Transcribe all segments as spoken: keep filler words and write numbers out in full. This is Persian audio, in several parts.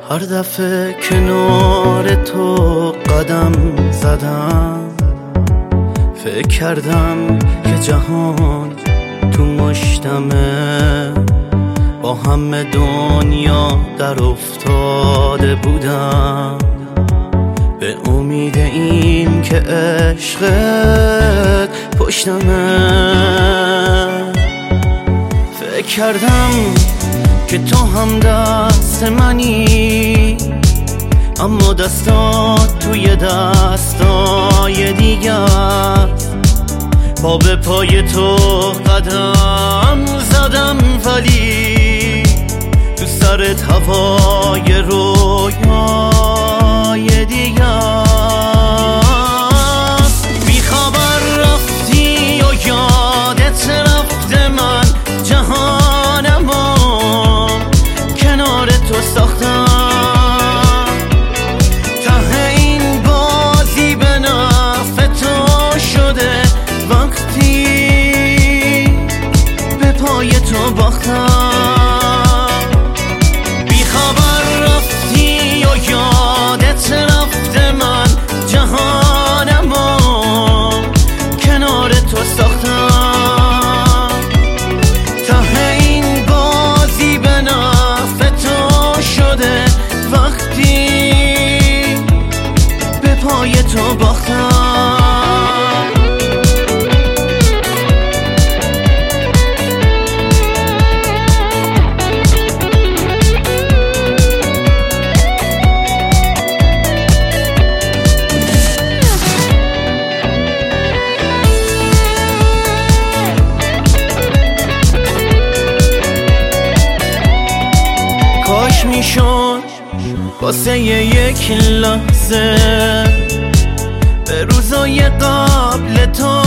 هر دفعه کنار تو قدم زدم فکر کردم که جهان تو مشتمه، با همه دنیا در افتاده بودم به امید این که عشقت پشتمه. فکر کردم که تو هم دست منی، اما دستات توی دستای دیگه است. پا به پای تو قدم زدم ولی تو سرت هوای رویای دیگه است. بی خبر رفتی و یادت رفته، من جهانمو کنار تو ساختم. ته این بازی به نفع تو شده وقتی به پای تو باختم. بی خبر رفتی و یادت رفته، من جهانمو کنار تو ساختم. ته این بازی به نفع تو شده وقتی به پای تو باختم. کاش میشد واسه یک لحظه به روزای قبل تو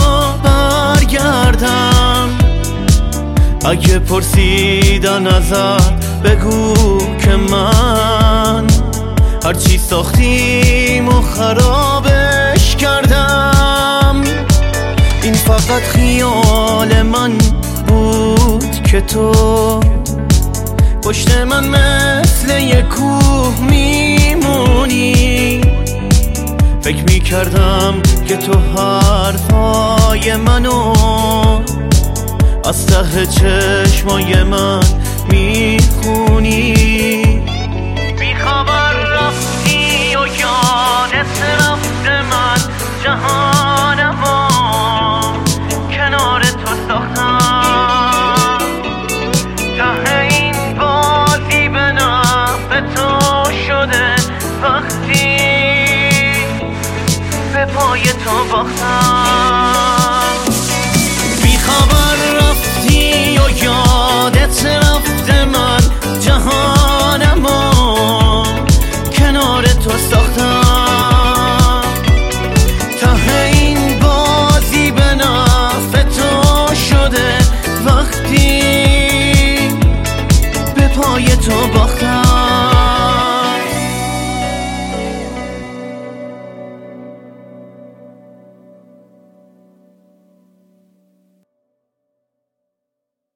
برگردم. اگه پرسیدن ازت بگو که من هرچی ساختیم و خرابش کردم. این فقط خیال من بود که تو پشت من مثل یک کوه میمونی. فکر میکردم که تو حرفای منو از ته چشمای من میخونی. بی خبر رفتی و یادت رفته، من جهانمو کنار تو ساختم. ته این بازی به نفع تو شده وقتی به پای تو باختم. بی خبر رفتی و یادت رفته، من جهانمو کنار تو ساختم. ته این بازی به نفع تو شده وقتی به پای تو باختم.